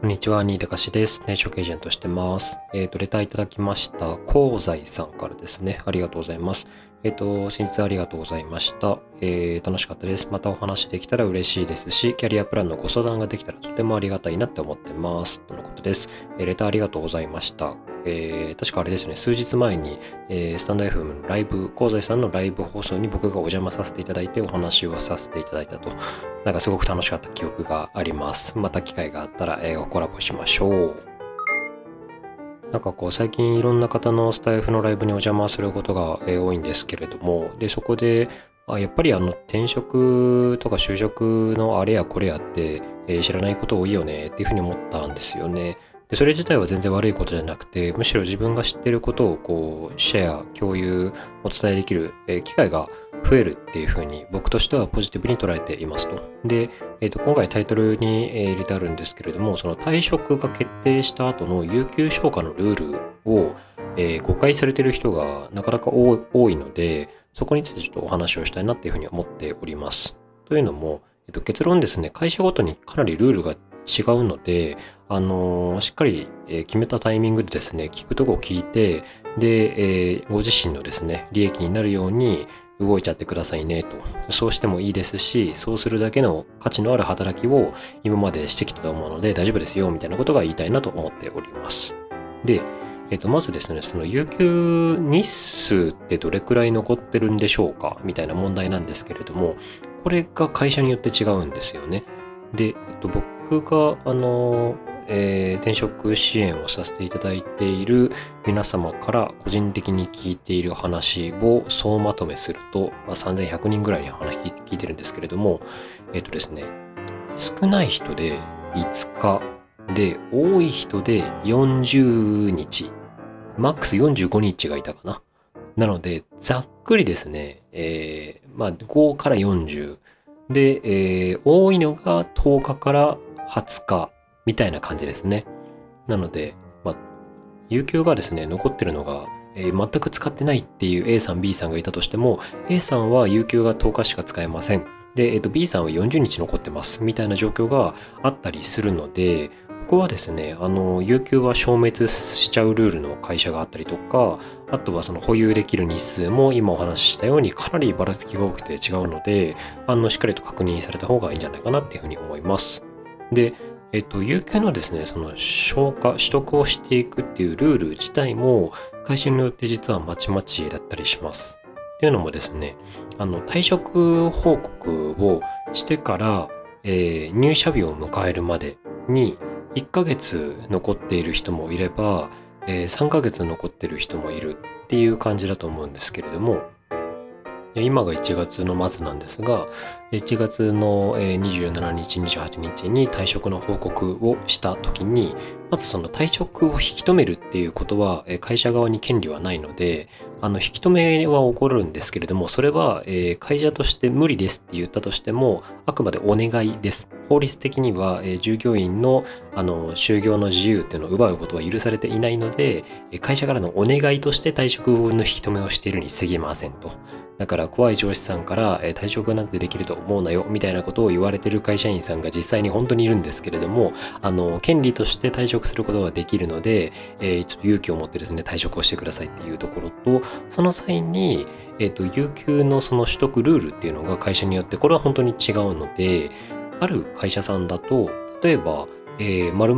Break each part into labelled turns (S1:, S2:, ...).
S1: こんにちは、新高志です。転職エージェントしてます。レターいただきました、香西さんからですね。ありがとうございます。先日ありがとうございました。楽しかったです。またお話できたら嬉しいですし、キャリアプランのご相談ができたらとてもありがたいなって思ってます。とのことです。レターありがとうございました。確かあれですね、数日前に、スタンド FM のライブ、香西さんのライブ放送に僕がお邪魔させていただいてお話をさせていただいたと。なんかすごく楽しかった記憶があります。また機会があったら、コラボしましょう。なんかこう最近いろんな方のスタイフのライブにお邪魔することが、多いんですけれども、で、そこで、やっぱり転職とか就職のあれやこれやって、知らないこと多いよねっていうふうに思ったんですよね。で、それ自体は全然悪いことじゃなくて、むしろ自分が知ってることをこうシェア、共有、お伝えできる、機会が増えるっていうふうに僕としてはポジティブに捉えていますと。で、今回タイトルに入れてあるんですけれども、その退職が決定した後の有給消化のルールを、誤解されている人がなかなか多いので、そこについてちょっとお話をしたいなっていうふうに思っております。というのも、結論ですね、会社ごとにかなりルールが違うので、しっかり決めたタイミングでですね、聞くとこを聞いて、で、ご自身のですね、利益になるように動いちゃってくださいねと。そうしてもいいですし、そうするだけの価値のある働きを今までしてきたと思うので大丈夫ですよみたいなことが言いたいなと思っております。で、まずですね、その有給日数ってどれくらい残ってるんでしょうかみたいな問題なんですけれども、これが会社によって違うんですよね。で、僕が、転職支援をさせていただいている皆様から個人的に聞いている話を総まとめすると、3100人ぐらいに話聞いてるんですけれども、ですね、少ない人で5日で、多い人で40日、マックス45日がいたかな。なので、ざっくりですね、5から40。で、多いのが10日から20日みたいな感じですね。なので、有給がですね、残ってるのが、全く使ってないっていう A さん、B さんがいたとしても、A さんは有給が10日しか使えません。で、B さんは40日残ってますみたいな状況があったりするので、ここはですね、有給は消滅しちゃうルールの会社があったりとか、あとはその保有できる日数も今お話ししたようにかなりばらつきが多くて違うので、しっかりと確認された方がいいんじゃないかなっていうふうに思います。で、有給のですね、その消化、取得をしていくっていうルール自体も会社によって実はまちまちだったりします。っていうのもですね、退職報告をしてから、入社日を迎えるまでに1ヶ月残っている人もいれば、3ヶ月残っている人もいるっていう感じだと思うんですけれども、今が1月の末なんですが、1月の27日、28日に退職の報告をしたときに、まずその退職を引き止めるっていうことは会社側に権利はないので、引き止めは起こるんですけれども、それは会社として無理ですって言ったとしても、あくまでお願いです。法律的には従業員の就業の自由っていうのを奪うことは許されていないので、会社からのお願いとして退職の引き止めをしているに過ぎませんと。だから怖い上司さんから退職なんてできると思うなよみたいなことを言われてる会社員さんが実際に本当にいるんですけれども、権利として退職することができるので、ちょっと勇気を持ってですね、退職をしてくださいっていうところと、その際に、有給のその取得ルールっていうのが会社によってこれは本当に違うので、ある会社さんだと、例えば、丸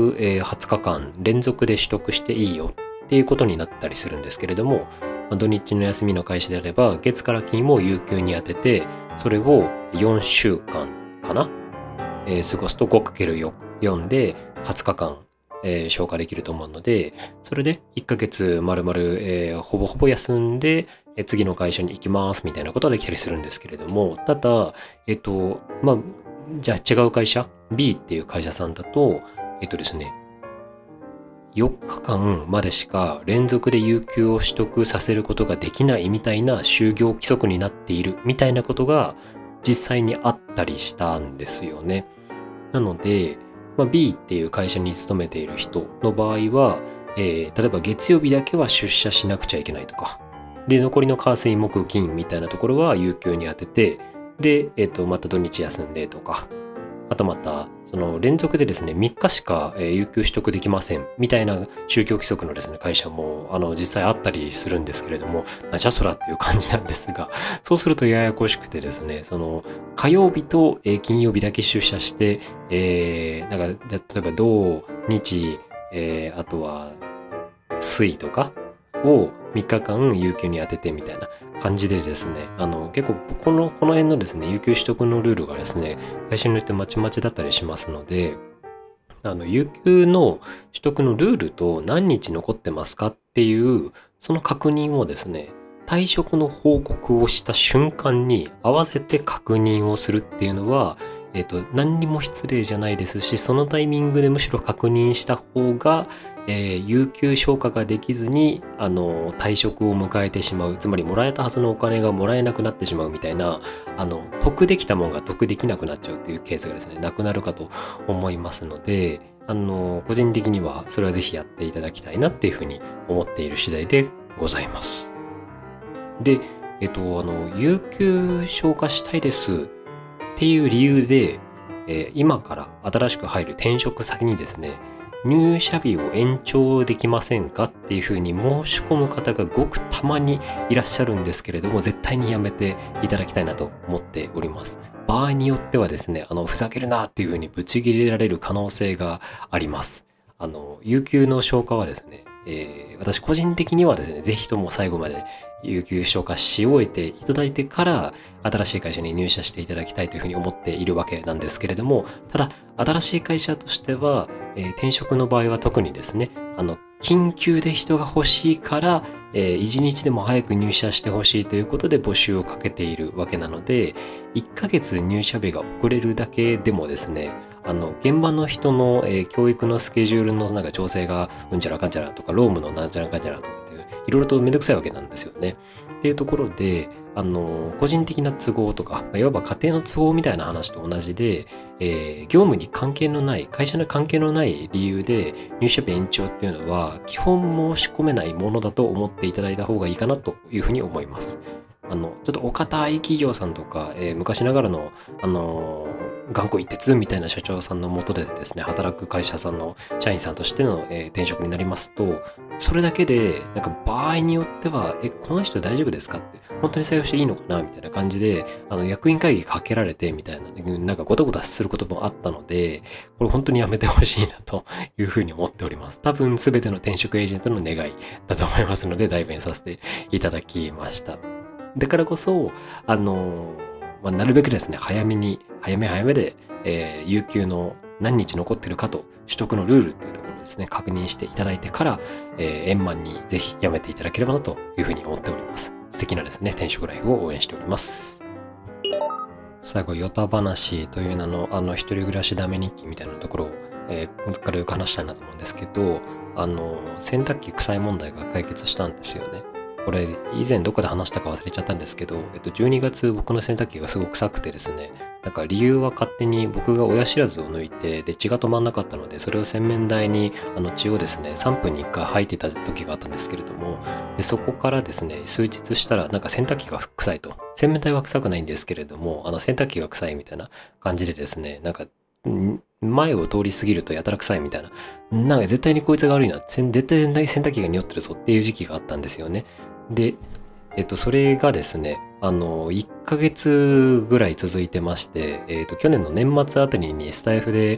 S1: 々20日間連続で取得していいよっていうことになったりするんですけれども、土日の休みの会社であれば、月から金を有給に当てて、それを4週間かな、過ごすと 5×4 で20日間、消化できると思うので、それで1ヶ月丸々、ほぼほぼ休んで、次の会社に行きますみたいなことができたりするんですけれども、ただ、じゃあ違う会社、B っていう会社さんだと、ですね、4日間までしか連続で有給を取得させることができないみたいな就業規則になっているみたいなことが実際にあったりしたんですよね。なので、B っていう会社に勤めている人の場合は、例えば月曜日だけは出社しなくちゃいけないとか、で、残りの火水木金みたいなところは有給に当てて、で、また土日休んでとか、 あとまた、その連続でですね、3日しか有給取得できませんみたいな宗教規則のですね、会社も実際あったりするんですけれども、なんじゃそらっていう感じなんですが、そうするとややこしくてですね、その火曜日と金曜日だけ出社して、なんか、例えば土日、あとは水とかを3日間有給に当ててみたいな感じでですね、結構この辺のですね、有給取得のルールがですね、会社によってまちまちだったりしますので、有給の取得のルールと何日残ってますかっていう、その確認をですね、退職の報告をした瞬間に合わせて確認をするっていうのは、何にも失礼じゃないですし、そのタイミングでむしろ確認した方が、有給消化ができずに退職を迎えてしまう、つまりもらえたはずのお金がもらえなくなってしまうみたいな、得できたもんが得できなくなっちゃうっていうケースがですね、なくなるかと思いますので、個人的にはそれはぜひやっていただきたいなっていうふうに思っている次第でございます。で、有給消化したいですっていう理由で、今から新しく入る転職先にですね、入社日を延長できませんかっていうふうに申し込む方がごくたまにいらっしゃるんですけれども、絶対にやめていただきたいなと思っております。場合によってはですね、ふざけるなっていうふうにブチ切れられる可能性があります。有給の消化はですね、私個人的にはですね、ぜひとも最後まで有給消化し終えていただいてから新しい会社に入社していただきたいというふうに思っているわけなんですけれども、ただ新しい会社としては、転職の場合は特にですね、緊急で人が欲しいから、1日でも早く入社してほしいということで募集をかけているわけなので、1ヶ月入社日が遅れるだけでもですね、現場の人の、教育のスケジュールのなんか調整がうんちゃらかんちゃらとか、労務のなんちゃらかんちゃらとかっていう、いろいろとめんどくさいわけなんですよね。っていうところで、個人的な都合とか、いわば家庭の都合みたいな話と同じで、業務に関係のない、会社に関係のない理由で入社日延長っていうのは、基本申し込めないものだと思っていただいた方がいいかなというふうに思います。ちょっとお堅い企業さんとか、昔ながらの、頑固一徹みたいな社長さんの下でですね、働く会社さんの社員さんとしての、転職になりますと、それだけで、なんか場合によっては、この人大丈夫ですかって、本当に採用していいのかなみたいな感じで、役員会議かけられてみたいな、なんかごたごたすることもあったので、これ本当にやめてほしいなというふうに思っております。多分全ての転職エージェントの願いだと思いますので、代弁させていただきました。だからこそ、なるべくですね、早めで、有給の何日残ってるかと取得のルールっていうところをですね、確認していただいてから、円満にぜひやめていただければなというふうに思っております。素敵なですね、転職ライフを応援しております。最後、ヨタ話という名の、一人暮らしダメ日記みたいなところを、軽く話したいなと思うんですけど、洗濯機臭い問題が解決したんですよね。これ以前どこで話したか忘れちゃったんですけど、12月僕の洗濯機がすごく臭くてですね、なんか理由は勝手に僕が親知らずを抜いて、で血が止まんなかったので、それを洗面台に血をですね、3分に1回吐いてた時があったんですけれども、でそこからですね、数日したらなんか洗濯機が臭いと。洗面台は臭くないんですけれども、洗濯機が臭いみたいな感じでですね、なんか前を通り過ぎるとやたら臭いみたいな、なんか絶対にこいつが悪いな、絶対洗濯機が匂ってるぞっていう時期があったんですよね。で、それがですね、1ヶ月ぐらい続いてまして、去年の年末あたりにスタイフで、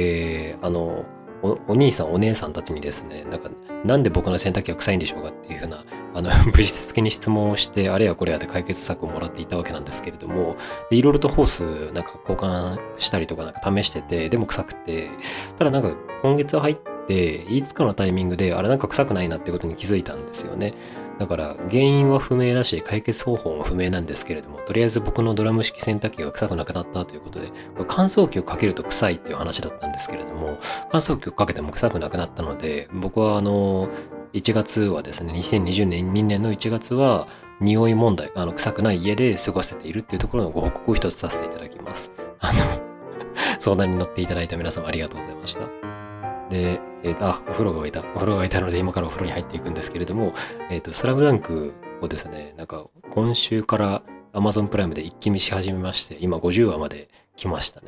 S1: お兄さんお姉さんたちにですね、なんで僕の洗濯機が臭いんでしょうかっていうふうなぶしつけに質問をして、あれやこれやで解決策をもらっていたわけなんですけれども、でいろいろとホースなんか交換したりとかなんか試してて、でも臭くて、ただなんか今月入っていつかのタイミングであれなんか臭くないなってことに気づいたんですよね。だから原因は不明だし解決方法も不明なんですけれども、とりあえず僕のドラム式洗濯機が臭くなくなったということで、これ乾燥機をかけると臭いっていう話だったんですけれども、乾燥機をかけても臭くなくなったので、僕は1月はですね、2020年2年の1月は匂い問題、臭くない家で過ごせているっていうところのご報告を一つさせていただきます。相談に乗っていただいた皆様ありがとうございました。で、お風呂が沸いたので今からお風呂に入っていくんですけれども、スラムダンクをですね、なんか今週から Amazon プライムで一気見し始めまして、今50話まで来ましたね。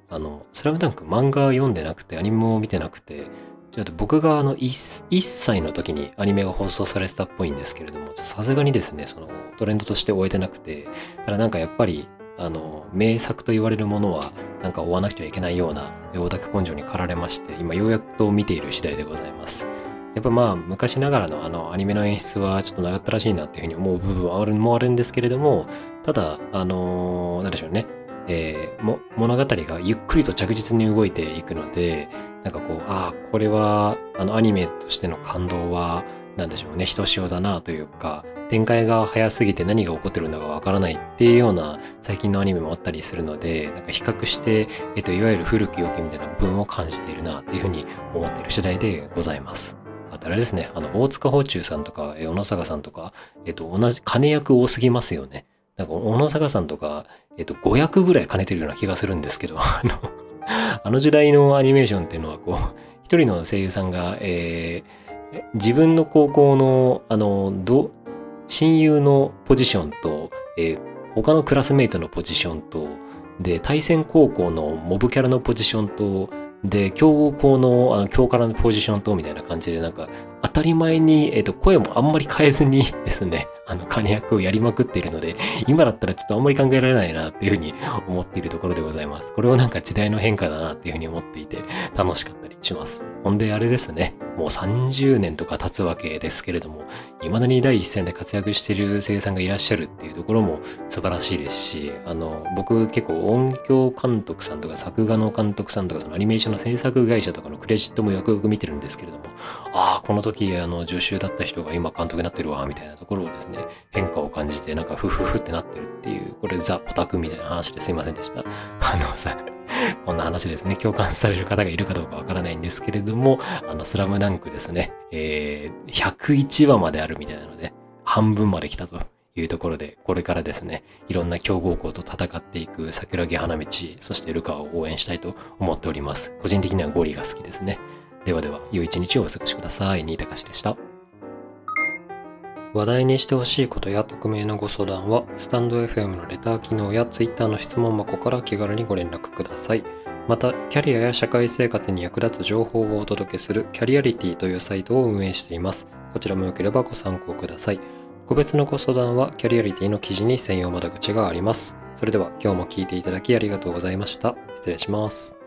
S1: スラムダンク漫画読んでなくて、アニメも見てなくて、ちょっと僕が1歳の時にアニメが放送されてたっぽいんですけれども、さすがにですね、そのトレンドとして終えてなくて、ただなんかやっぱり、名作と言われるものは、なんか追わなくてはいけないようなオタク根性に駆られまして、今ようやくと見ている次第でございます。やっぱまあ昔ながらのアニメの演出はちょっと長ったらしいなっていうふうに思う部分はあるんですけれども、ただ、なんでしょうね、物語がゆっくりと着実に動いていくので、なんかこう、これはアニメとしての感動は、なんでしょうね、ひとしおだなというか、展開が早すぎて何が起こってるのかわからないっていうような最近のアニメもあったりするので、なんか比較して、いわゆる古き良きみたいな部分を感じているなっていうふうに思っている次第でございます。あとあれですね、大塚芳忠さんとか、小野坂さんとか、同じ、金役多すぎますよね。なんか、小野坂さんとか、5役ぐらい兼ねてるような気がするんですけど、あの時代のアニメーションっていうのは、こう、一人の声優さんが、自分の高校の、親友のポジションと、他のクラスメイトのポジションと、で、対戦高校のモブキャラのポジションと、で、強豪校の、強からのポジションと、みたいな感じで、なんか、当たり前に、声もあんまり変えずにですね、金役をやりまくっているので、今だったらちょっとあんまり考えられないなっていうふうに思っているところでございます。これをなんか時代の変化だなっていうふうに思っていて、楽しかったりします。ほんであれですね、もう30年とか経つわけですけれども、未だに第一線で活躍している声優さんがいらっしゃるっていうところも素晴らしいですし、僕結構音響監督さんとか作画の監督さんとかそのアニメーションの制作会社とかのクレジットもよくよく見てるんですけれども、この時助手だった人が今監督になってるわみたいなところをですね、変化を感じてなんかフフフってなってるっていう、これザ・オタクみたいな話ですいませんでした。こんな話ですね、共感される方がいるかどうかわからないんですけれども、スラムダンクですね、101話まであるみたいなので、半分まで来たというところで、これからですね、いろんな強豪校と戦っていく桜木花道、そしてルカを応援したいと思っております。個人的にはゴリが好きですね。ではでは、良い一日をお過ごしください。新高しでした。話題にしてほしいことや匿名のご相談は、スタンド FM のレター機能や Twitter の質問箱から気軽にご連絡ください。また、キャリアや社会生活に役立つ情報をお届けするキャリアリティというサイトを運営しています。こちらもよければご参考ください。個別のご相談はキャリアリティの記事に専用窓口があります。それでは今日も聞いていただきありがとうございました。失礼します。